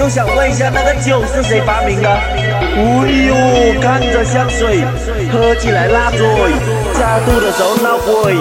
就想问一下，那个酒是谁发明的？哎呦，看着像水，喝起来辣嘴，加肚的时候闹鬼。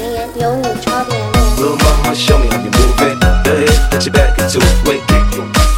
Little mama, show me how you move it. Go ahead, put your back into it. Wait,